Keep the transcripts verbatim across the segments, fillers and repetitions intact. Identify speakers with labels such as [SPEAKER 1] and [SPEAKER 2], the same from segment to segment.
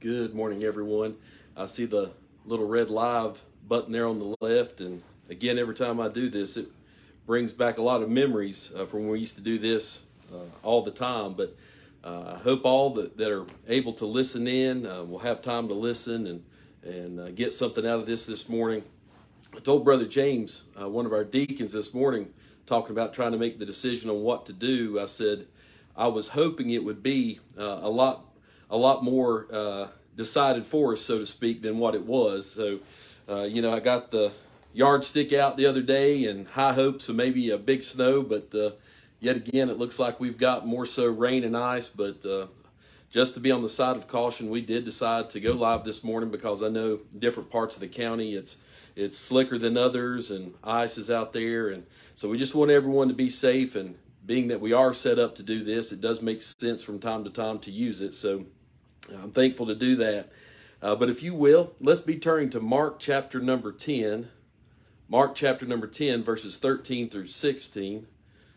[SPEAKER 1] Good morning, everyone. I see the little red live button there on the left. And again, every time I do this, it brings back a lot of memories uh, from when we used to do this uh, all the time. But uh, I hope all that, that are able to listen in uh, will have time to listen and, and uh, get something out of this this morning. I told Brother James, uh, one of our deacons this morning, talking about trying to make the decision on what to do. I said, I was hoping it would be uh, a lot a lot more uh, decided for us, so to speak, than what it was. So, uh, you know, I got the yardstick out the other day and high hopes of maybe a big snow, but uh, yet again, it looks like we've got more so rain and ice. But uh, just to be on the side of caution, we did decide to go live this morning because I know different parts of the county, it's it's slicker than others and ice is out there. And so we just want everyone to be safe, and being that we are set up to do this, it does make sense from time to time to use it. So I'm thankful to do that. Uh, but if you will, let's be turning to Mark chapter number ten. Mark chapter number ten, verses thirteen through sixteen.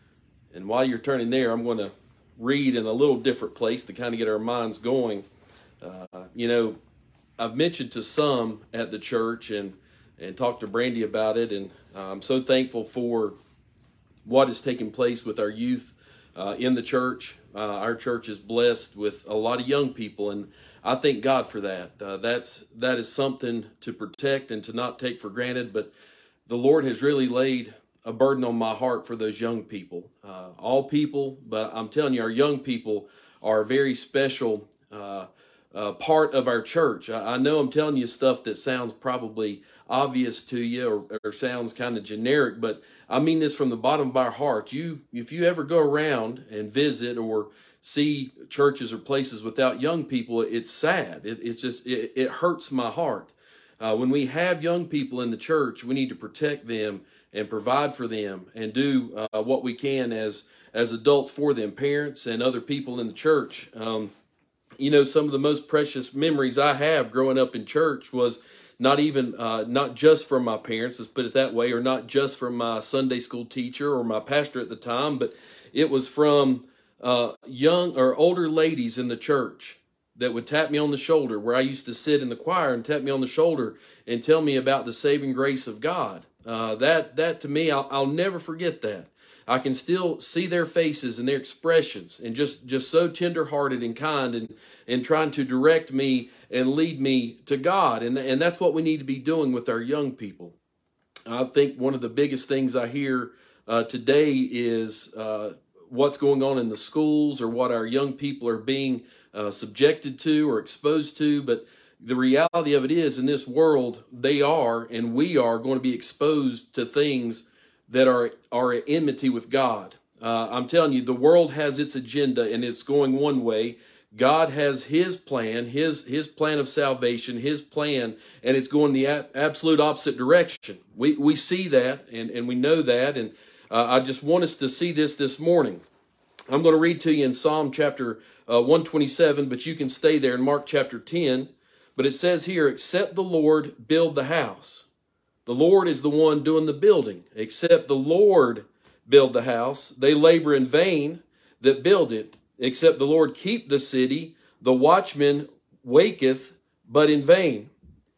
[SPEAKER 1] And while you're turning there, I'm going to read in a little different place to kind of get our minds going. Uh, you know, I've mentioned to some at the church and, and talked to Brandy about it. And uh, I'm so thankful for what is taking place with our youth uh, in the church. Uh, our church is blessed with a lot of young people, and I thank God for that. Uh, that's that is something to protect and to not take for granted. But the Lord has really laid a burden on my heart for those young people. Uh, all people, but I'm telling you, our young people are a very special uh, uh, part of our church. I, I know I'm telling you stuff that sounds probably obvious to you or, or sounds kind of generic, but I mean this from the bottom of our heart. You, if you ever go around and visit or see churches or places without young people, it's sad. It, it's just, it, it hurts my heart. Uh, when we have young people in the church, we need to protect them and provide for them and do uh, what we can as, as adults for them, parents and other people in the church. Um, you know, some of the most precious memories I have growing up in church was not even, uh, not just from my parents, let's put it that way, or not just from my Sunday school teacher or my pastor at the time, but it was from uh, young or older ladies in the church that would tap me on the shoulder, where I used to sit in the choir and tap me on the shoulder and tell me about the saving grace of God. Uh, that, that to me, I'll, I'll never forget that. I can still see their faces and their expressions, and just, just so tenderhearted and kind, and, and trying to direct me and lead me to God. And, and that's what we need to be doing with our young people. I think one of the biggest things I hear uh, today is uh, what's going on in the schools, or what our young people are being uh, subjected to or exposed to. But the reality of it is, in this world, they are, and we are going to be exposed to things that are, are at enmity with God. Uh, I'm telling you, the world has its agenda and it's going one way. God has his plan, his, his plan of salvation, his plan, and it's going the a- absolute opposite direction. We, we see that, and, and we know that, and uh, I just want us to see this this morning. I'm going to read to you in Psalm chapter uh, one twenty-seven, but you can stay there in Mark chapter ten. But it says here, except the Lord build the house. The Lord is the one doing the building. Except the Lord build the house, they labor in vain that build it. Except the Lord keep the city, the watchman waketh, but in vain.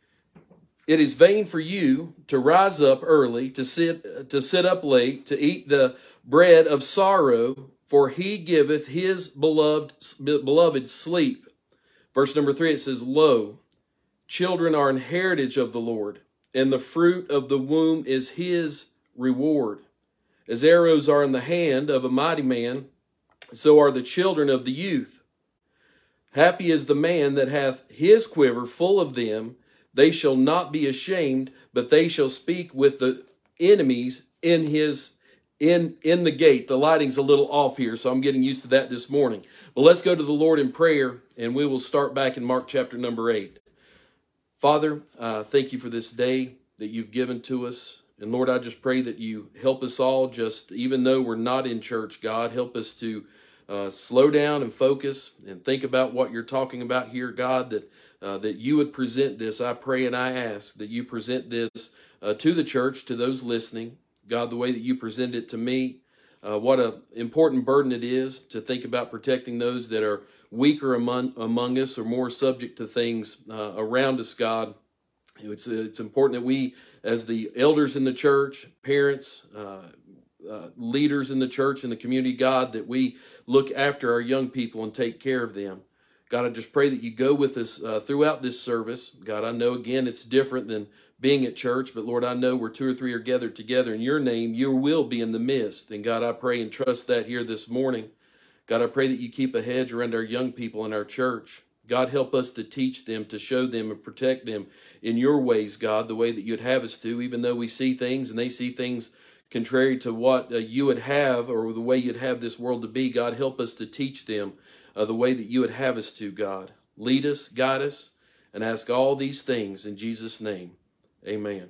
[SPEAKER 1] It is vain for you to rise up early, to sit to sit up late, to eat the bread of sorrow, for he giveth his beloved beloved sleep. Verse number three, it says, Lo, children are an heritage of the Lord, and the fruit of the womb is his reward. As arrows are in the hand of a mighty man, so are the children of the youth. Happy is the man that hath his quiver full of them. They shall not be ashamed, but they shall speak with the enemies in his in in the gate. The lighting's a little off here, so I'm getting used to that this morning. But let's go to the Lord in prayer, and we will start back in Mark chapter number eight. Father, uh, thank you for this day that you've given to us. And Lord, I just pray that you help us all, just even though we're not in church, God, help us to uh, slow down and focus and think about what you're talking about here, God, that uh, that you would present this. I pray and I ask that you present this uh, to the church, to those listening, God, the way that you present it to me. Uh, what an important burden it is to think about protecting those that are weaker among, among us or more subject to things uh, around us, God. It's, it's important that we, as the elders in the church, parents, uh, uh, leaders in the church and the community, God, that we look after our young people and take care of them. God, I just pray that you go with us uh, throughout this service. God, I know, again, it's different than being at church, but Lord, I know where two or three are gathered together in your name, you will be in the midst. And God, I pray and trust that here this morning. God, I pray that you keep a hedge around our young people in our church. God, help us to teach them, to show them and protect them in your ways, God, the way that you'd have us to, even though we see things and they see things contrary to what uh, you would have or the way you'd have this world to be. God, help us to teach them uh, the way that you would have us to, God. Lead us, guide us, and ask all these things in Jesus' name. Amen.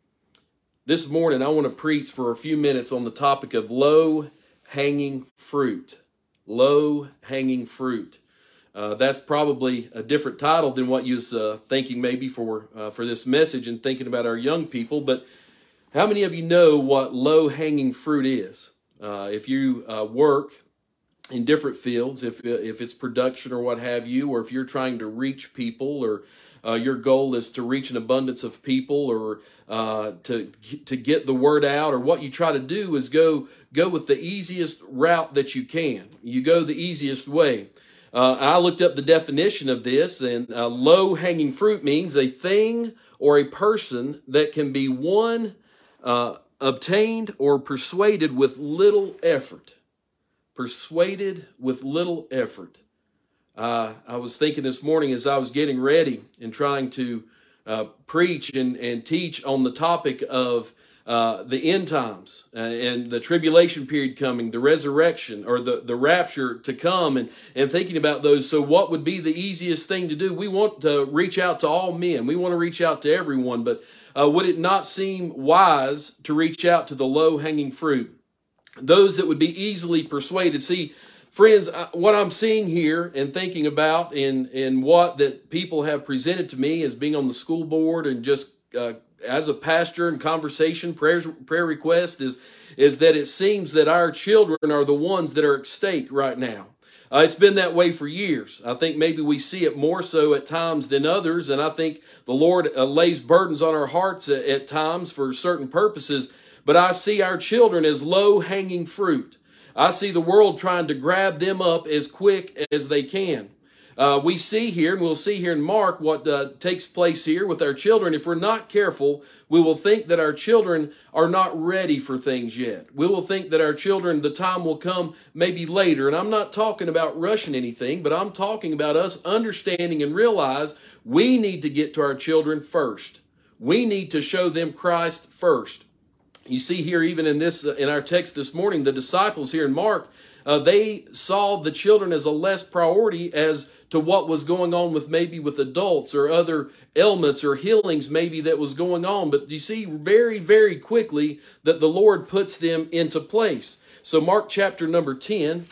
[SPEAKER 1] This morning, I want to preach for a few minutes on the topic of low-hanging fruit. Low-hanging fruit. Uh, that's probably a different title than what you was uh, thinking maybe for uh, for this message and thinking about our young people. But how many of you know what low-hanging fruit is? Uh, if you uh, work in different fields, if if it's production or what have you, or if you're trying to reach people, or uh, your goal is to reach an abundance of people, or uh, to to get the word out, or what you try to do is go go with the easiest route that you can. You go the easiest way. Uh, I looked up the definition of this, and uh, low-hanging fruit means a thing or a person that can be won, uh, obtained, or persuaded with little effort. Persuaded with little effort. Uh, I was thinking this morning as I was getting ready and trying to uh, preach and, and teach on the topic of Uh, the end times uh, and the tribulation period coming, the resurrection or the, the rapture to come, and, and thinking about those. So what would be the easiest thing to do? We want to reach out to all men. We want to reach out to everyone, but uh, would it not seem wise to reach out to the low-hanging fruit? Those that would be easily persuaded. See, friends, what I'm seeing here and thinking about and, and what that people have presented to me as being on the school board and just uh, as a pastor in conversation, prayers, prayer request is, is that it seems that our children are the ones that are at stake right now. Uh, it's been that way for years. I think maybe we see it more so at times than others, and I think the Lord uh, lays burdens on our hearts at, at times for certain purposes, but I see our children as low-hanging fruit. I see the world trying to grab them up as quick as they can. Uh, we see here, and we'll see here in Mark, what uh, takes place here with our children. If we're not careful, we will think that our children are not ready for things yet. We will think that our children, the time will come maybe later. And I'm not talking about rushing anything, but I'm talking about us understanding and realize we need to get to our children first. We need to show them Christ first. You see here, even in this, uh, in our text this morning, the disciples here in Mark, uh, they saw the children as a less priority as to what was going on with maybe with adults or other ailments or healings maybe that was going on. But you see very, very quickly that the Lord puts them into place. So Mark chapter number ten,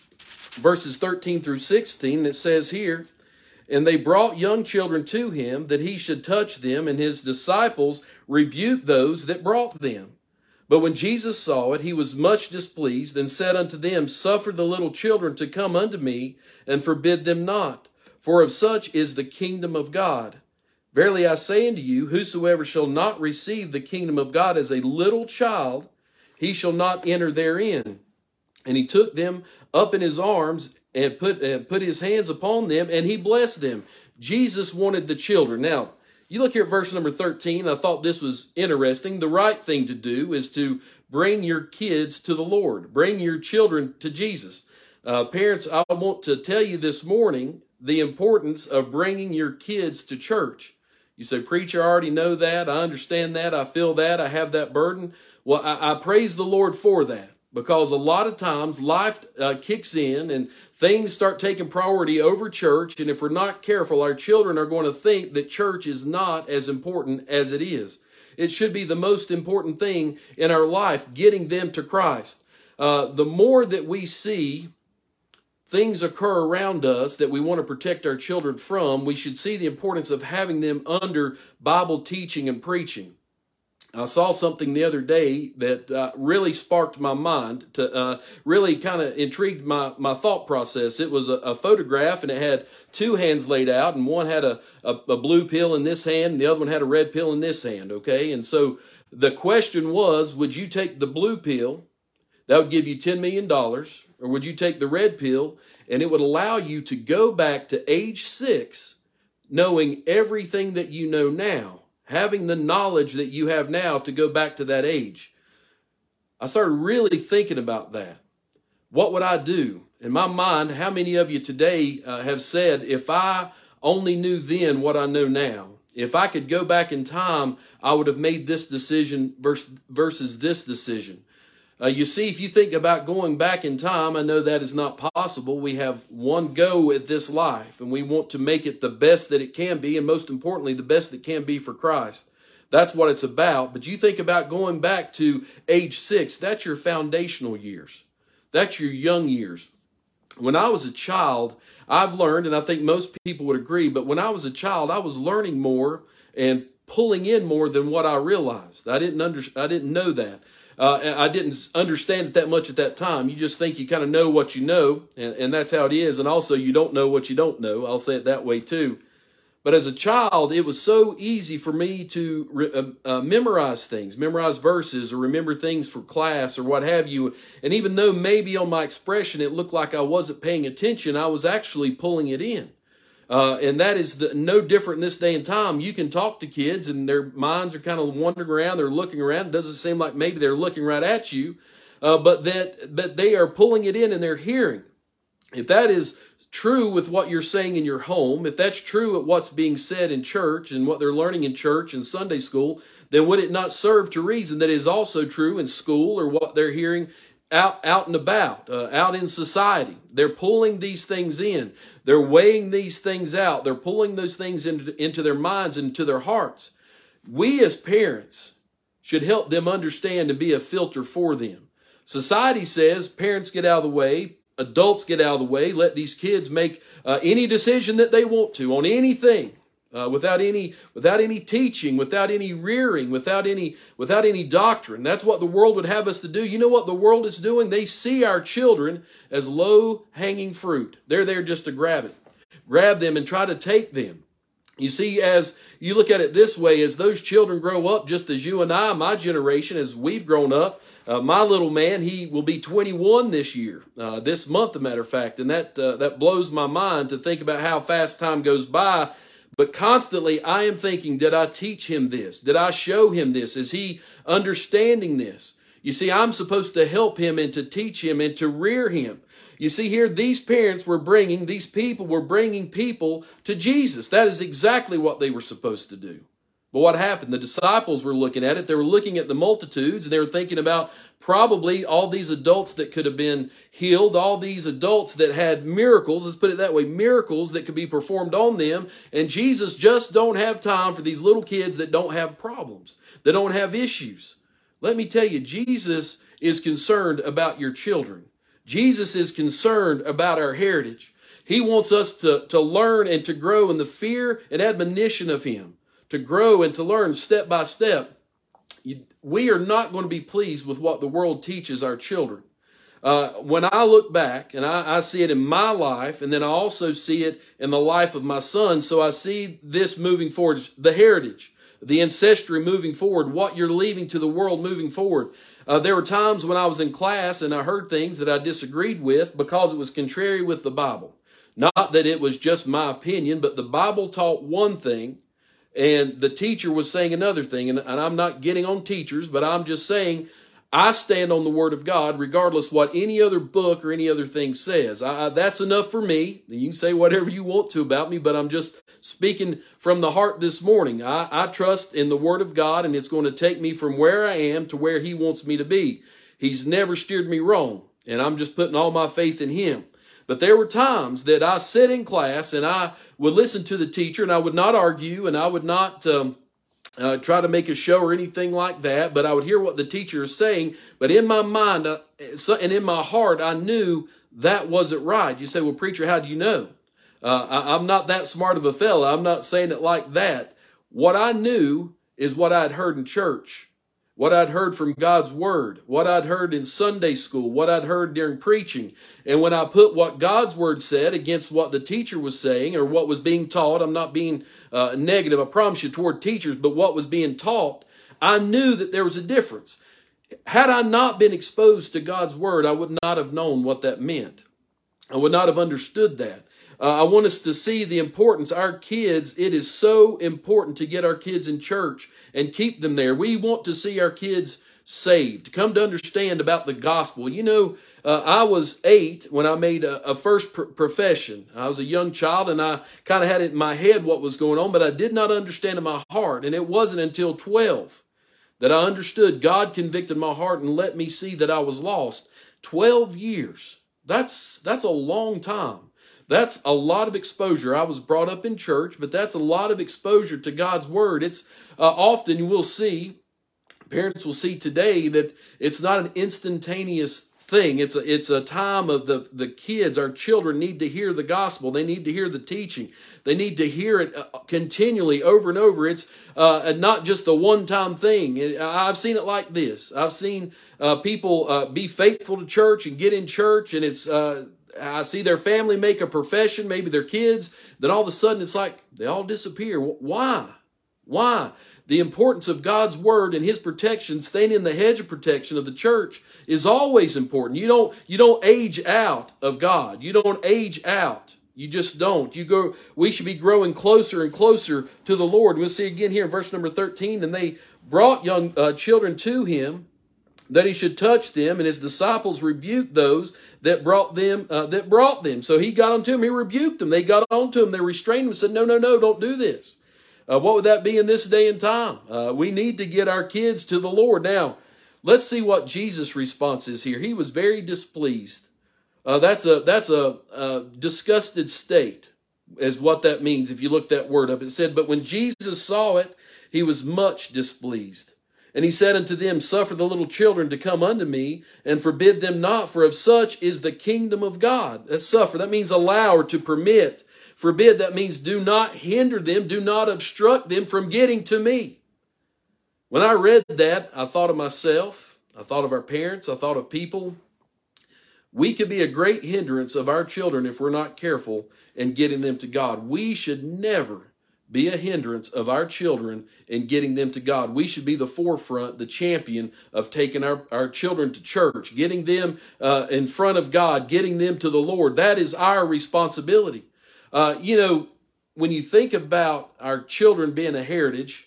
[SPEAKER 1] verses thirteen through sixteen, it says here, "And they brought young children to him that he should touch them, and his disciples rebuked those that brought them. But when Jesus saw it, he was much displeased, and said unto them, Suffer the little children to come unto me, and forbid them not. For of such is the kingdom of God. Verily I say unto you, whosoever shall not receive the kingdom of God as a little child, he shall not enter therein. And he took them up in his arms, and put, and put his hands upon them, and he blessed them." Jesus wanted the children. Now, you look here at verse number thirteen. I thought this was interesting. The right thing to do is to bring your kids to the Lord. Bring your children to Jesus. Uh, parents, I want to tell you this morning the importance of bringing your kids to church. You say, "Preacher, I already know that. I understand that. I feel that. I have that burden." Well, I, I praise the Lord for that. Because a lot of times life uh, kicks in and things start taking priority over church. And if we're not careful, our children are going to think that church is not as important as it is. It should be the most important thing in our life, getting them to Christ. Uh, the more that we see things occur around us that we want to protect our children from, we should see the importance of having them under Bible teaching and preaching. I saw something the other day that uh, really sparked my mind, to uh, really kind of intrigued my, my thought process. It was a, a photograph, and it had two hands laid out, and one had a, a, a blue pill in this hand, and the other one had a red pill in this hand, okay? And so the question was, would you take the blue pill? That would give you ten million dollars, or would you take the red pill, and it would allow you to go back to age six, knowing everything that you know now, having the knowledge that you have now to go back to that age? I started really thinking about that. What would I do? In my mind, how many of you today uh, have said, if I only knew then what I know now, if I could go back in time, I would have made this decision versus, versus this decision. Uh, you see, if you think about going back in time, I know that is not possible. We have one go at this life, and we want to make it the best that it can be, and most importantly, the best it can be for Christ. That's what it's about. But you think about going back to age six, that's your foundational years. That's your young years. When I was a child, I've learned, and I think most people would agree, but when I was a child, I was learning more and pulling in more than what I realized. I didn't under, I didn't know that. Uh, I didn't understand it that much at that time. You just think you kind of know what you know, and, and that's how it is. And also, you don't know what you don't know. I'll say it that way too. But as a child, it was so easy for me to re- uh, uh, memorize things, memorize verses, or remember things for class or what have you. And even though maybe on my expression it looked like I wasn't paying attention, I was actually pulling it in. Uh, and that is the, no different in this day and time. You can talk to kids and their minds are kind of wandering around. They're looking around. It doesn't seem like maybe they're looking right at you, uh, but that but they are pulling it in and they're hearing. If that is true with what you're saying in your home, if that's true at what's being said in church and what they're learning in church and Sunday school, then would it not serve to reason that it is also true in school or what they're hearing out, out and about, uh, out in society? They're pulling these things in. They're weighing these things out. They're pulling those things into, into their minds and into their hearts. We as parents should help them understand and be a filter for them. Society says parents get out of the way, adults get out of the way, let these kids make uh, any decision that they want to on anything. Uh, without any, without any teaching, without any rearing, without any, without any doctrine. That's what the world would have us to do. You know what the world is doing? They see our children as low-hanging fruit. They're there just to grab it, grab them and try to take them. You see, as you look at it this way, as those children grow up, just as you and I, my generation, as we've grown up, uh, my little man, he will be twenty-one this year, uh, this month, as a matter of fact, and that uh, that blows my mind to think about how fast time goes by. But constantly I am thinking, did I teach him this? Did I show him this? Is he understanding this? You see, I'm supposed to help him and to teach him and to rear him. You see here, these parents were bringing, these people were bringing people to Jesus. That is exactly what they were supposed to do. But what happened? The disciples were looking at it. They were looking at the multitudes, and they were thinking about probably all these adults that could have been healed, all these adults that had miracles, let's put it that way, miracles that could be performed on them. And Jesus just don't have time for these little kids that don't have problems, that don't have issues. Let me tell you, Jesus is concerned about your children. Jesus is concerned about our heritage. He wants us to, to learn and to grow in the fear and admonition of Him, to grow and to learn step by step. We are not going to be pleased with what the world teaches our children. Uh, when I look back, and I, I see it in my life, and then I also see it in the life of my son, so I see this moving forward, the heritage, the ancestry moving forward, what you're leaving to the world moving forward. Uh, there were times when I was in class and I heard things that I disagreed with because it was contrary with the Bible. Not that it was just my opinion, but the Bible taught one thing, and the teacher was saying another thing. And, and I'm not getting on teachers, but I'm just saying I stand on the Word of God regardless what any other book or any other thing says. I, I, that's enough for me. You can say whatever you want to about me, but I'm just speaking from the heart this morning. I, I trust in the Word of God, and it's going to take me from where I am to where He wants me to be. He's never steered me wrong, and I'm just putting all my faith in Him. But there were times that I sat in class and I would listen to the teacher, and I would not argue, and I would not um, uh, try to make a show or anything like that, but I would hear what the teacher is saying. But in my mind uh, and in my heart, I knew that wasn't right. You say, well, preacher, how do you know? Uh, I, I'm not that smart of a fella. I'm not saying it like that. What I knew is what I'd heard in church. what I'd heard from God's word, what I'd heard in Sunday school, what I'd heard during preaching. And when I put what God's word said against what the teacher was saying or what was being taught, I'm not being uh, negative, I promise you, toward teachers, but what was being taught, I knew that there was a difference. Had I not been exposed to God's word, I would not have known what that meant. I would not have understood that. Uh, I want us to see the importance. Our kids, it is so important to get our kids in church and keep them there. We want to see our kids saved, come to understand about the gospel. You know, uh, I was eight when I made a, a first pr- profession. I was a young child, and I kind of had it in my head what was going on, but I did not understand in my heart. And it wasn't until twelve that I understood. God convicted my heart and let me see that I was lost. twelve years. That's, that's a long time. That's a lot of exposure. I was brought up in church, but that's a lot of exposure to God's word. It's uh, often you will see, parents will see today that it's not an instantaneous thing. It's a, it's a time of the, the kids, our children need to hear the gospel. They need to hear the teaching. They need to hear it continually over and over. It's uh, not just a one-time thing. I've seen it like this. I've seen uh, people uh, be faithful to church and get in church, and it's uh, I see their family make a profession, maybe their kids, then all of a sudden it's like they all disappear. Why? Why? The importance of God's word and his protection, staying in the hedge of protection of the church, is always important. You don't, you don't age out of God. You don't age out. You just don't. You go. We should be growing closer and closer to the Lord. We'll see again here in verse number thirteen. And they brought young uh, children to him, that he should touch them, and his disciples rebuked those that brought them. Uh, that brought them. So he got onto him. He rebuked them. They got onto him. They restrained him and said, "No, no, no! Don't do this." Uh, what would that be in this day and time? Uh, we need to get our kids to the Lord. Now, let's see what Jesus' response is here. He was very displeased. Uh, that's a that's a, a disgusted state, is what that means. If you look that word up, it said, "But when Jesus saw it, he was much displeased. And he said unto them, Suffer the little children to come unto me, and forbid them not, for of such is the kingdom of God." That's suffer. That means allow or to permit. Forbid, that means do not hinder them, do not obstruct them from getting to me. When I read that, I thought of myself, I thought of our parents, I thought of people. We could be a great hindrance of our children if we're not careful in getting them to God. We should never be a hindrance of our children in getting them to God. We should be the forefront, the champion of taking our, our children to church, getting them uh, in front of God, getting them to the Lord. That is our responsibility. Uh, you know, when you think about our children being a heritage,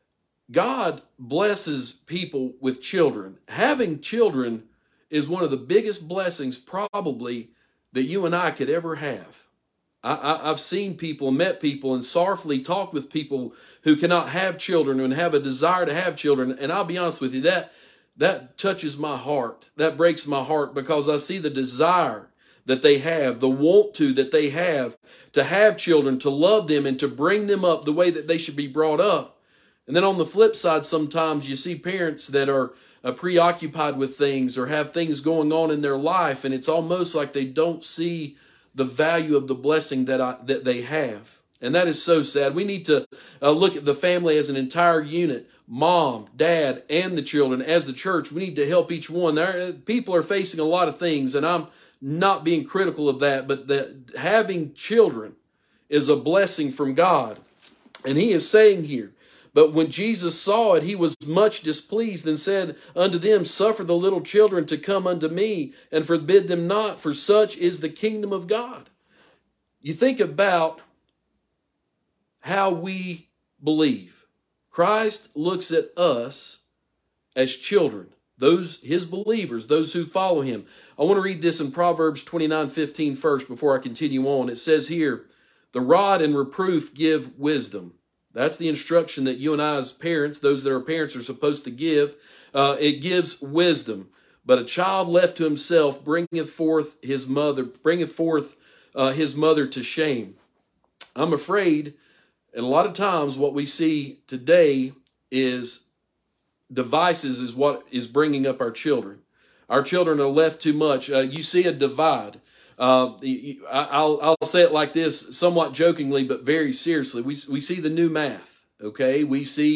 [SPEAKER 1] God blesses people with children. Having children is one of the biggest blessings probably that you and I could ever have. I, I, I've seen people, met people, and sorrowfully talked with people who cannot have children and have a desire to have children. And I'll be honest with you, that, that touches my heart. That breaks my heart, because I see the desire that they have, the want to that they have, to have children, to love them, and to bring them up the way that they should be brought up. And then on the flip side, sometimes you see parents that are uh, preoccupied with things or have things going on in their life, and it's almost like they don't see the value of the blessing that I, that they have. And that is so sad. We need to uh, look at the family as an entire unit. Mom, dad, and the children as the church. We need to help each one. There, people are facing a lot of things, and I'm not being critical of that, but that having children is a blessing from God. And he is saying here, "But when Jesus saw it, he was much displeased, and said unto them, Suffer the little children to come unto me, and forbid them not, for such is the kingdom of God." You think about how we believe. Christ looks at us as children. Those, his believers, those who follow him. I want to read this in Proverbs twenty-nine fifteen first before I continue on. It says here, "The rod and reproof give wisdom." That's the instruction that you and I as parents, those that are parents, are supposed to give. Uh, it gives wisdom. "But a child left to himself bringeth forth his mother, bringeth forth uh, his mother to shame." I'm afraid, and a lot of times what we see today is devices is what is bringing up our children. Our children are left too much. Uh, you see a divide. Uh, I'll, I'll say it like this, somewhat jokingly, but very seriously. We, we see the new math, okay? We see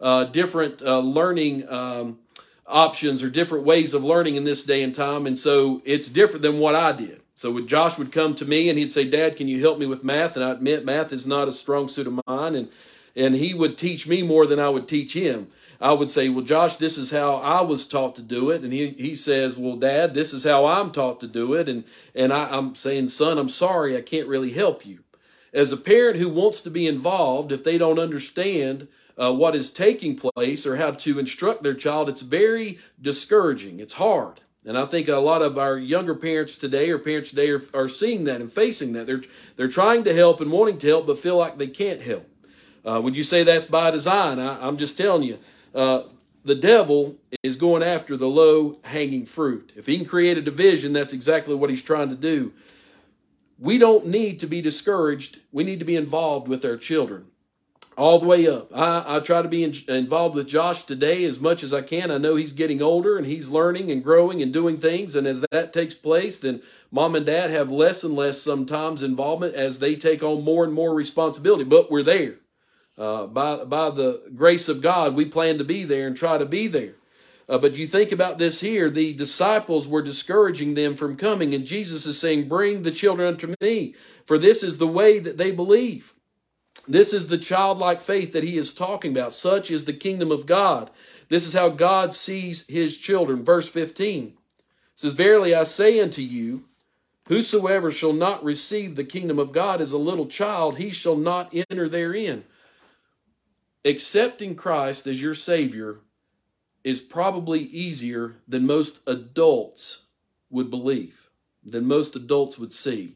[SPEAKER 1] uh, different uh, learning um, options or different ways of learning in this day and time. And so it's different than what I did. So when Josh would come to me and he'd say, Dad, can you help me with math? And I admit math is not a strong suit of mine. And, and he would teach me more than I would teach him. I would say, well, Josh, this is how I was taught to do it. And he, he says, well, Dad, this is how I'm taught to do it. And, and I, I'm saying, son, I'm sorry, I can't really help you. As a parent who wants to be involved, if they don't understand uh, what is taking place or how to instruct their child, it's very discouraging. It's hard. And I think a lot of our younger parents today or parents today are, are seeing that and facing that. They're, they're trying to help and wanting to help, but feel like they can't help. Uh, would you say that's by design? I, I'm just telling you. Uh, the devil is going after the low-hanging fruit. If he can create a division, that's exactly what he's trying to do. We don't need to be discouraged. We need to be involved with our children all the way up. I, I try to be in, involved with Josh today as much as I can. I know he's getting older and he's learning and growing and doing things. And as that takes place, then mom and dad have less and less sometimes involvement as they take on more and more responsibility. But we're there. Uh, by, by the grace of God, we plan to be there and try to be there. Uh, but you think about this here, the disciples were discouraging them from coming, and Jesus is saying, bring the children unto me, for this is the way that they believe. This is the childlike faith that he is talking about. Such is the kingdom of God. This is how God sees his children. Verse fifteen it says, verily I say unto you, whosoever shall not receive the kingdom of God as a little child, he shall not enter therein. Accepting Christ as your Savior is probably easier than most adults would believe, than most adults would see.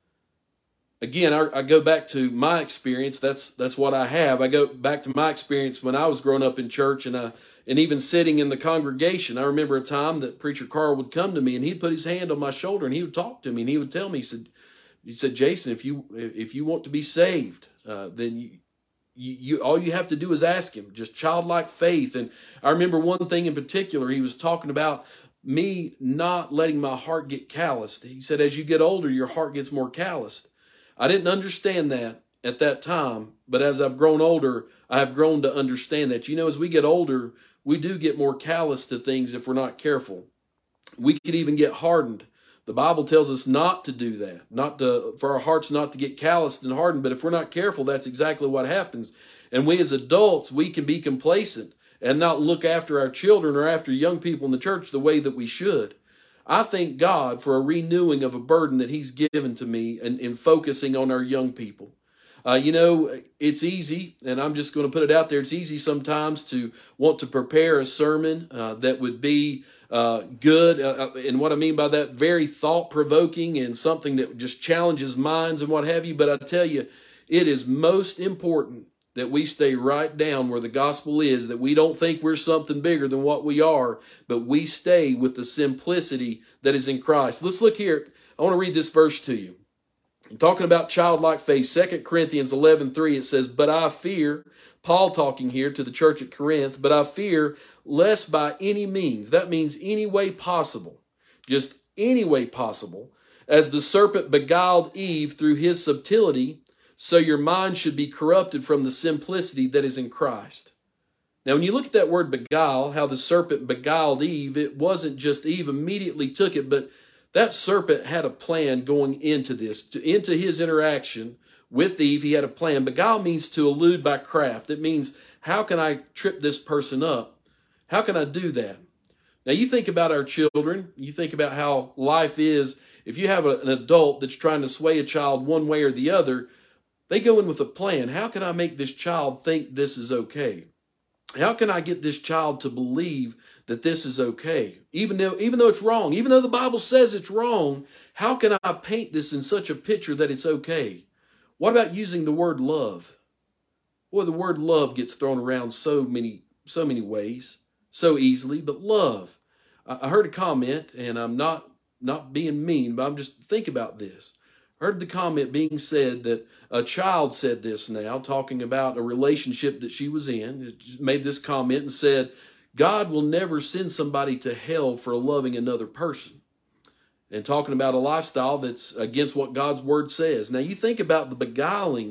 [SPEAKER 1] Again, I, I go back to my experience. That's that's what I have. I go back to my experience when I was growing up in church and I, and even sitting in the congregation. I remember a time that Preacher Carl would come to me and he'd put his hand on my shoulder and he would talk to me and he would tell me, he said, he said, Jason, if you if you want to be saved, uh, then you You, you, all you have to do is ask him, just childlike faith. And I remember one thing in particular, he was talking about me not letting my heart get calloused. He said, as you get older, your heart gets more calloused. I didn't understand that at that time, but as I've grown older, I have grown to understand that. You know, as we get older, we do get more callous to things if we're not careful. We could even get hardened. The Bible tells us not to do that, not to, for our hearts not to get calloused and hardened. But if we're not careful, that's exactly what happens. And we as adults, we can be complacent and not look after our children or after young people in the church the way that we should. I thank God for a renewing of a burden that he's given to me in, in focusing on our young people. Uh, you know, it's easy, and I'm just going to put it out there, it's easy sometimes to want to prepare a sermon uh, that would be uh, good. Uh, and what I mean by that, very thought-provoking and something that just challenges minds and what have you. But I tell you, it is most important that we stay right down where the gospel is, that we don't think we're something bigger than what we are, but we stay with the simplicity that is in Christ. Let's look here. I want to read this verse to you. Talking about childlike faith, Second Corinthians eleven three, it says, but I fear, Paul talking here to the church at Corinth, but I fear lest by any means, that means any way possible, just any way possible, as the serpent beguiled Eve through his subtlety, so your mind should be corrupted from the simplicity that is in Christ. Now, when you look at that word beguile, how the serpent beguiled Eve, it wasn't just Eve immediately took it, but that serpent had a plan going into this, to, into his interaction with Eve. He had a plan. Beguile means to elude by craft. It means, how can I trip this person up? How can I do that? Now, you think about our children. You think about how life is. If you have a, an adult that's trying to sway a child one way or the other, they go in with a plan. How can I make this child think this is okay? How can I get this child to believe that this is okay? Even though, even though it's wrong, even though the Bible says it's wrong, how can I paint this in such a picture that it's okay? What about using the word love? Boy, the word love gets thrown around so many, so many ways, so easily, but love. I heard a comment, and I'm not, not being mean, but I'm just think about this. I heard the comment being said that a child said this now, talking about a relationship that she was in, made this comment and said, God will never send somebody to hell for loving another person. And talking about a lifestyle that's against what God's word says. Now you think about the beguiling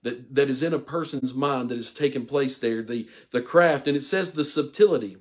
[SPEAKER 1] that, that is in a person's mind that has taken place there, the, the craft. And it says the subtlety,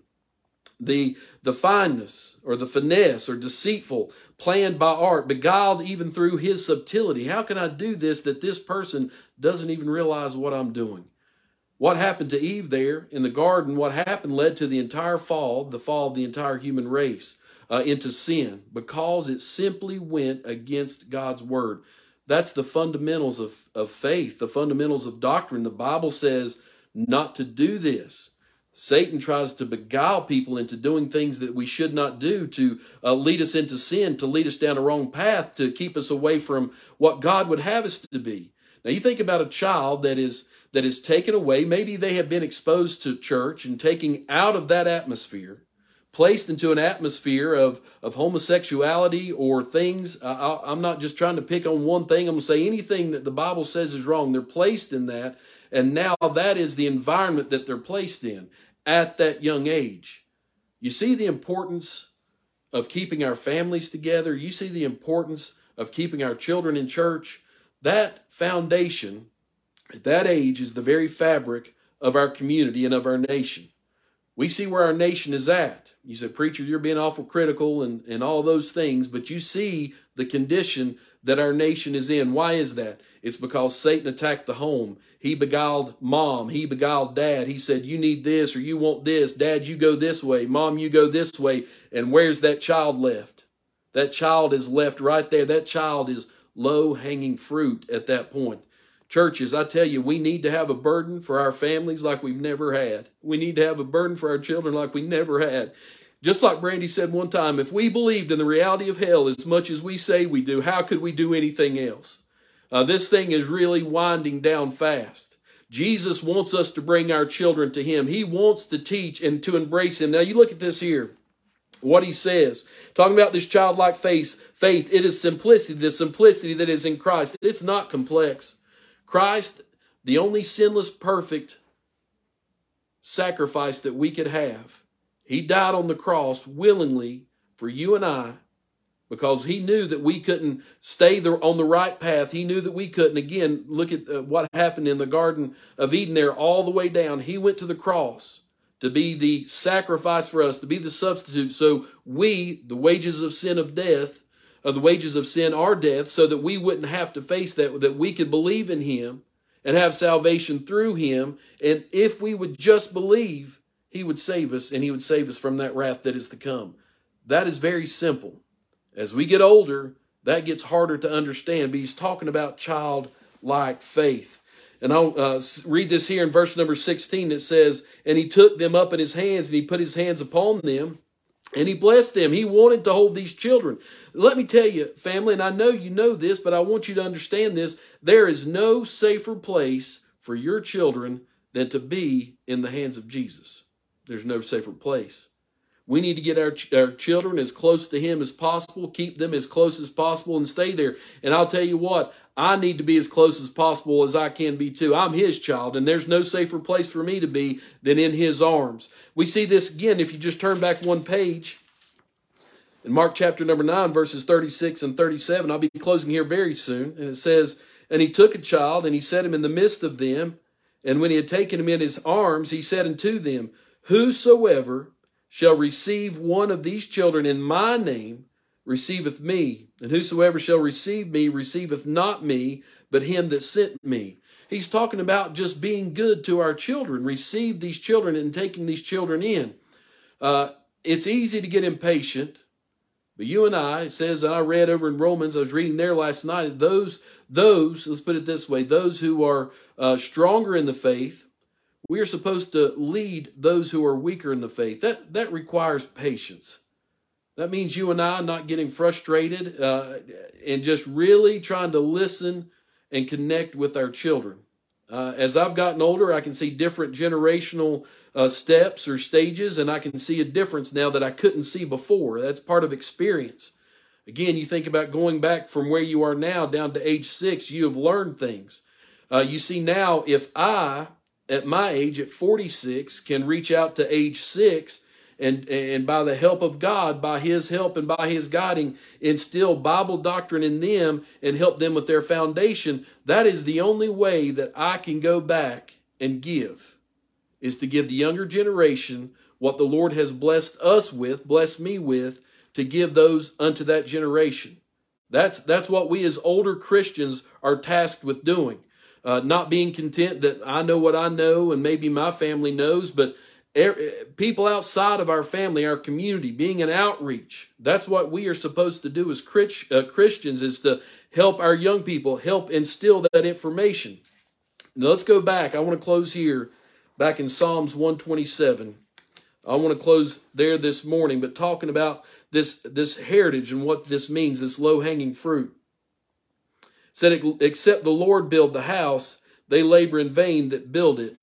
[SPEAKER 1] the, the fineness or the finesse or deceitful, planned by art, beguiled even through his subtlety. How can I do this that this person doesn't even realize what I'm doing? What happened to Eve there in the garden, what happened led to the entire fall, the fall of the entire human race uh, into sin, because it simply went against God's word. That's the fundamentals of, of faith, the fundamentals of doctrine. The Bible says not to do this. Satan tries to beguile people into doing things that we should not do, to uh, lead us into sin, to lead us down a wrong path, to keep us away from what God would have us to be. Now you think about a child that is that is taken away. Maybe they have been exposed to church and taken out of that atmosphere, placed into an atmosphere of, of homosexuality or things. Uh, I'm not just trying to pick on one thing. I'm going to say anything that the Bible says is wrong. They're placed in that, and now that is the environment that they're placed in at that young age. You see the importance of keeping our families together. You see the importance of keeping our children in church. That foundation at that age is the very fabric of our community and of our nation. We see where our nation is at. You say, preacher, you're being awful critical and, and all those things, but you see the condition that our nation is in. Why is that? It's because Satan attacked the home. He beguiled mom. He beguiled dad. He said, you need this or you want this. Dad, you go this way. Mom, you go this way. And where's that child left? That child is left right there. That child is low-hanging fruit at that point. Churches, I tell you, we need to have a burden for our families like we've never had. We need to have a burden for our children like we never had. Just like Brandy said one time, if we believed in the reality of hell as much as we say we do, how could we do anything else? Uh, this thing is really winding down fast. Jesus wants us to bring our children to him. He wants to teach and to embrace him. Now you look at this here. What he says, talking about this childlike faith, faith, it is simplicity, the simplicity that is in Christ. It's not complex. Christ, the only sinless, perfect sacrifice that we could have. He died on the cross willingly for you and I because he knew that we couldn't stay there on the right path. He knew that we couldn't. Again, look at uh, what happened in the Garden of Eden there all the way down. He went to the cross to be the sacrifice for us, to be the substitute. So we, the wages of sin of death, Uh, the wages of sin are death, so that we wouldn't have to face that, that we could believe in him and have salvation through him. And if we would just believe, he would save us, and he would save us from that wrath that is to come. That is very simple. As we get older, that gets harder to understand, but he's talking about childlike faith. And I'll uh, read this here in verse number sixteen. It says, and he took them up in his hands, and he put his hands upon them, and he blessed them. He wanted to hold these children. Let me tell you, family, and I know you know this, but I want you to understand this. There is no safer place for your children than to be in the hands of Jesus. There's no safer place. We need to get our, ch- our children as close to him as possible, keep them as close as possible, and stay there. And I'll tell you what, I need to be as close as possible as I can be too. I'm his child, and there's no safer place for me to be than in his arms. We see this again if you just turn back one page. In Mark chapter number nine, verses thirty-six and thirty-seven, I'll be closing here very soon. And it says, and he took a child, and he set him in the midst of them. And when he had taken him in his arms, he said unto them, whosoever shall receive one of these children in my name receiveth me, and whosoever shall receive me receiveth not me, but him that sent me. He's talking about just being good to our children, receive these children and taking these children in. Uh, it's easy to get impatient, but you and I, it says, and I read over in Romans, I was reading there last night, those, those, let's put it this way, those who are uh, stronger in the faith, we are supposed to lead those who are weaker in the faith. That, that requires patience. That means you and I not getting frustrated uh, and just really trying to listen and connect with our children. Uh, as I've gotten older, I can see different generational uh, steps or stages, and I can see a difference now that I couldn't see before. That's part of experience. Again, you think about going back from where you are now down to age six, you have learned things. Uh, you see now, if I, at my age, at forty-six, can reach out to age six and, and by the help of God, by his help and by his guiding, instill Bible doctrine in them and help them with their foundation, that is the only way that I can go back and give, is to give the younger generation what the Lord has blessed us with, blessed me with, to give those unto that generation. That's, that's what we as older Christians are tasked with doing. Uh, not being content that I know what I know and maybe my family knows, but er, people outside of our family, our community, being an outreach. That's what we are supposed to do as Christ, uh, Christians, is to help our young people, help instill that information. Now let's go back. I want to close here, back in Psalms one twenty-seven. I want to close there this morning, but talking about this, this heritage and what this means, this low-hanging fruit. It said, except the Lord build the house, they labor in vain that build it.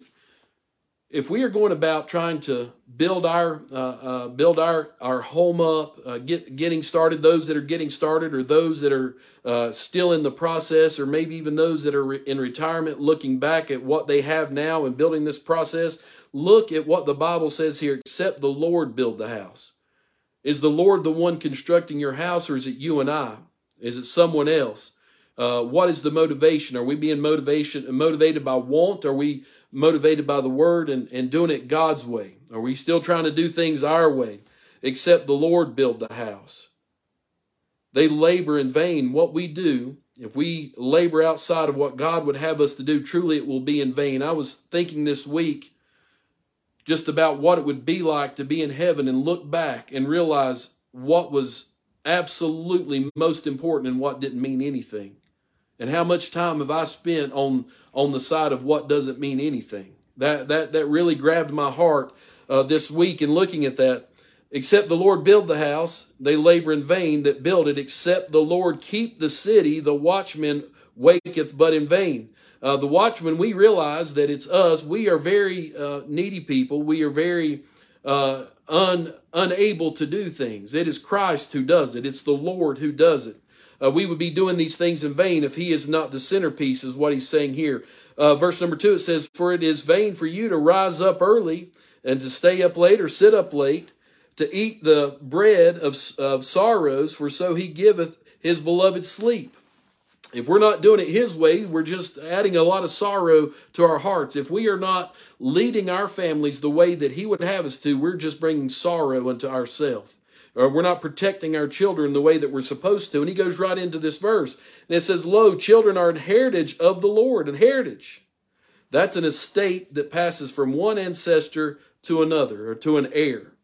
[SPEAKER 1] If we are going about trying to build our uh, uh, build our, our home up, uh, get, getting started, those that are getting started or those that are uh, still in the process, or maybe even those that are re- in retirement, looking back at what they have now and building this process, look at what the Bible says here, except the Lord build the house. Is the Lord the one constructing your house, or is it you and I? Is it someone else? Uh, what is the motivation? Are we being motivation motivated by want? Are we motivated by the word and, and doing it God's way? Are we still trying to do things our way? Except the Lord build the house. They labor in vain. What we do, if we labor outside of what God would have us to do, truly it will be in vain. I was thinking this week just about what it would be like to be in heaven and look back and realize what was absolutely most important and what didn't mean anything. And how much time have I spent on, on the side of what doesn't mean anything? That, that, that really grabbed my heart uh, this week in looking at that. Except the Lord build the house, they labor in vain that build it. Except the Lord keep the city, the watchman waketh but in vain. Uh, the watchman, we realize that it's us. We are very uh, needy people. We are very uh, un, unable to do things. It is Christ who does it. It's the Lord who does it. Uh, we would be doing these things in vain if he is not the centerpiece, is what he's saying here. Uh, verse number two, it says, for it is vain for you to rise up early and to stay up late or sit up late, to eat the bread of, of sorrows, for so he giveth his beloved sleep. If we're not doing it his way, we're just adding a lot of sorrow to our hearts. If we are not leading our families the way that he would have us to, we're just bringing sorrow unto ourselves. Or we're not protecting our children the way that we're supposed to. And he goes right into this verse. And it says, lo, children are an heritage of the Lord. An heritage. That's an estate that passes from one ancestor to another, or to an heir.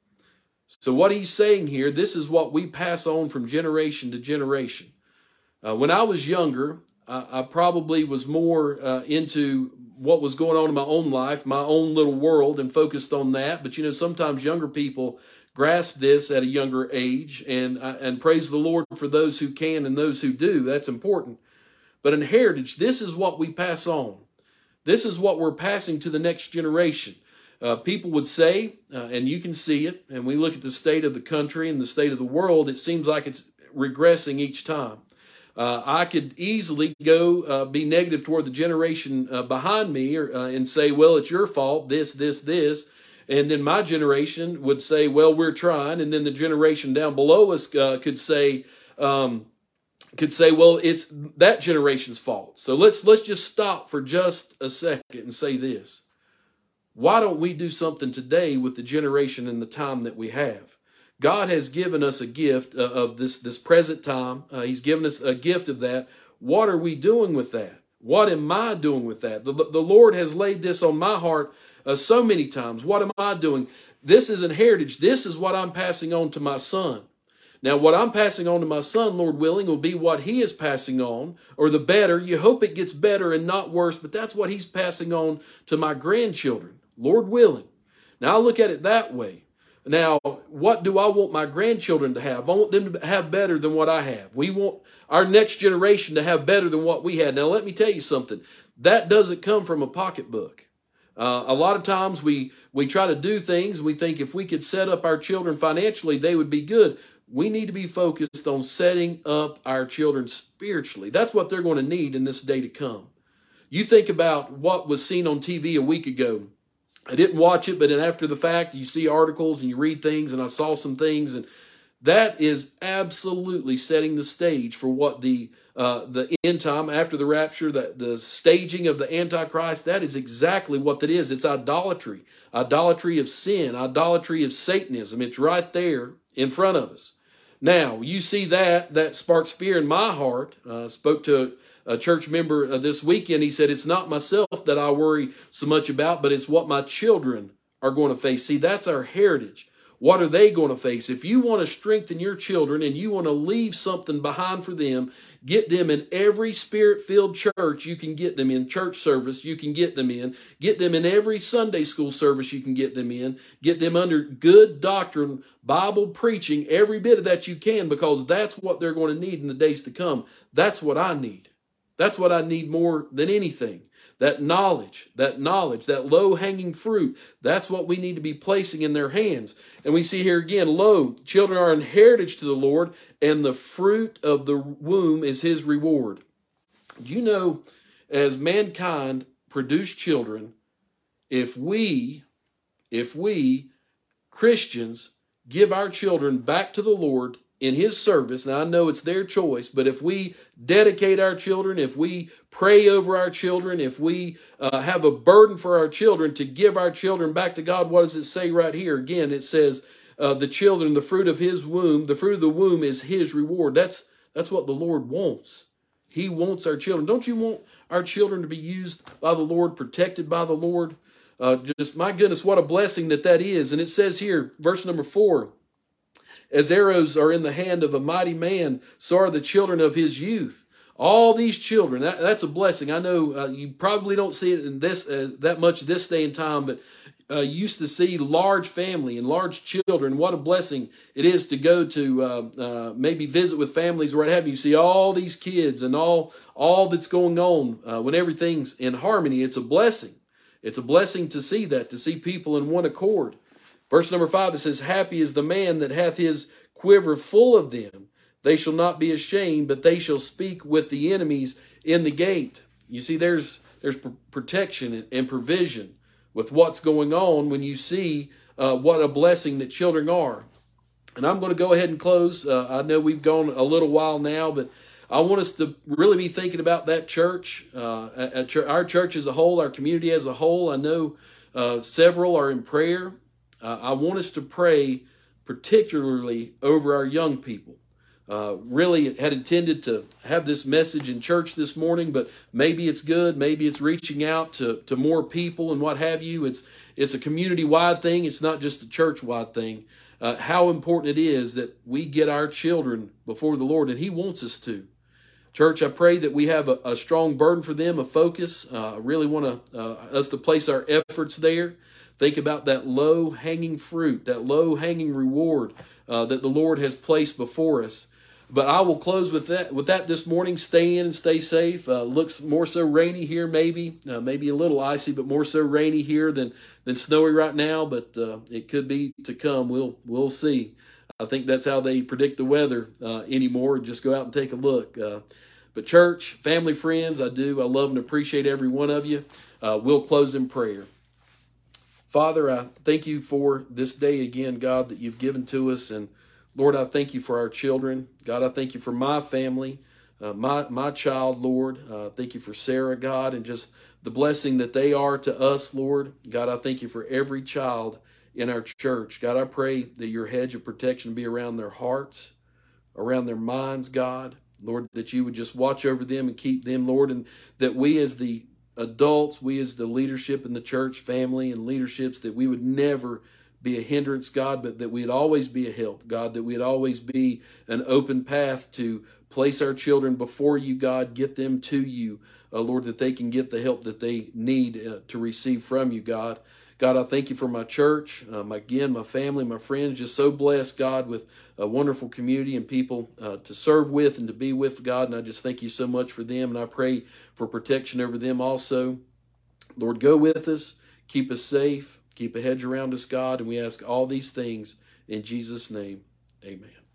[SPEAKER 1] So what he's saying here, this is what we pass on from generation to generation. Uh, when I was younger, I, I probably was more uh, into what was going on in my own life, my own little world, and focused on that. But, you know, sometimes younger people grasp this at a younger age, and uh, and praise the Lord for those who can and those who do. That's important. But in heritage, this is what we pass on. This is what we're passing to the next generation. Uh, people would say, uh, and you can see it, and we look at the state of the country and the state of the world, it seems like it's regressing each time. Uh, I could easily go uh, be negative toward the generation uh, behind me or, uh, and say, well, it's your fault, this, this, this. And then my generation would say, well, we're trying. And then the generation down below us uh, could say, um, could say, well, it's that generation's fault. So let's let's just stop for just a second and say this. Why don't we do something today with the generation and the time that we have? God has given us a gift uh, of this, this present time. Uh, he's given us a gift of that. What are we doing with that? What am I doing with that? The, the Lord has laid this on my heart uh, so many times. What am I doing? This is an heritage. This is what I'm passing on to my son. Now, what I'm passing on to my son, Lord willing, will be what he is passing on, or the better. You hope it gets better and not worse, but that's what he's passing on to my grandchildren, Lord willing. Now, I look at it that way. Now, what do I want my grandchildren to have? I want them to have better than what I have. We want our next generation to have better than what we had. Now, let me tell you something. That doesn't come from a pocketbook. Uh, a lot of times we, we try to do things. We think if we could set up our children financially, they would be good. We need to be focused on setting up our children spiritually. That's what they're going to need in this day to come. You think about what was seen on T V a week ago. I didn't watch it, but then after the fact, you see articles and you read things, and I saw some things, and that is absolutely setting the stage for what the uh, the end time after the rapture, the, the staging of the Antichrist. That is exactly what that is. It's idolatry, idolatry of sin, idolatry of Satanism. It's right there in front of us. Now, you see that, that sparks fear in my heart. I uh, spoke to a church member uh, this weekend. He said, it's not myself that I worry so much about, but it's what my children are going to face. See, that's our heritage. What are they going to face? If you want to strengthen your children and you want to leave something behind for them, get them in every spirit-filled church you can get them in, church service you can get them in, get them in every Sunday school service you can get them in, get them under good doctrine, Bible preaching, every bit of that you can, because that's what they're going to need in the days to come. That's what I need. That's what I need more than anything. That knowledge, that knowledge, that low-hanging fruit, that's what we need to be placing in their hands. And we see here again, lo, children are an heritage to the Lord, and the fruit of the womb is his reward. Do you know, as mankind produce children, if we, if we, Christians, give our children back to the Lord in his service, now I know it's their choice, but if we dedicate our children, if we pray over our children, if we uh, have a burden for our children to give our children back to God, what does it say right here? Again, it says, uh, the children, the fruit of his womb, the fruit of the womb is his reward. That's, that's what the Lord wants. He wants our children. Don't you want our children to be used by the Lord, protected by the Lord? Uh, just, my goodness, what a blessing that that is. And it says here, verse number four, as arrows are in the hand of a mighty man, so are the children of his youth. All these children, that, that's a blessing. I know uh, you probably don't see it in this uh, that much this day and time, but uh, you used to see large family and large children. What a blessing it is to go to uh, uh, maybe visit with families or what have you. You see all these kids and all, all that's going on uh, when everything's in harmony. It's a blessing. It's a blessing to see that, to see people in one accord. Verse number five, it says, happy is the man that hath his quiver full of them. They shall not be ashamed, but they shall speak with the enemies in the gate. You see, there's there's protection and provision with what's going on when you see uh, what a blessing that children are. And I'm going to go ahead and close. Uh, I know we've gone a little while now, but I want us to really be thinking about that church, uh, at, at our church as a whole, our community as a whole. I know uh, several are in prayer. Uh, I want us to pray particularly over our young people. Uh, really had intended to have this message in church this morning, but maybe it's good. Maybe it's reaching out to, to more people and what have you. It's, it's a community-wide thing. It's not just a church-wide thing. Uh, how important it is that we get our children before the Lord, and he wants us to. Church, I pray that we have a, a strong burden for them, a focus. Uh, I really want to, uh, us to place our efforts there. Think about that low-hanging fruit, that low-hanging reward uh, that the Lord has placed before us. But I will close with that with that this morning. Stay in and stay safe. Uh, looks more so rainy here, maybe. Uh, maybe a little icy, but more so rainy here than, than snowy right now. But uh, it could be to come. We'll, we'll see. I think that's how they predict the weather uh, anymore. Just go out and take a look. Uh, but church, family, friends, I do. I love and appreciate every one of you. Uh, we'll close in prayer. Father, I thank you for this day again, God, that you've given to us. And Lord, I thank you for our children. God, I thank you for my family, uh, my, my child, Lord. Uh, thank you for Sarah, God, and just the blessing that they are to us, Lord. God, I thank you for every child in our church. God, I pray that your hedge of protection be around their hearts, around their minds, God. Lord, that you would just watch over them and keep them, Lord, and that we as the adults, we as the leadership in the church, family and leaderships, that we would never be a hindrance, God, but that we'd always be a help, God, that we'd always be an open path to place our children before you, God, get them to you, uh, Lord, that they can get the help that they need uh, to receive from you, God. God, I thank you for my church, um, again, my family, my friends, just so blessed, God, with a wonderful community and people uh, to serve with and to be with, God, and I just thank you so much for them, and I pray for protection over them also. Lord, go with us, keep us safe, keep a hedge around us, God, and we ask all these things in Jesus' name, amen.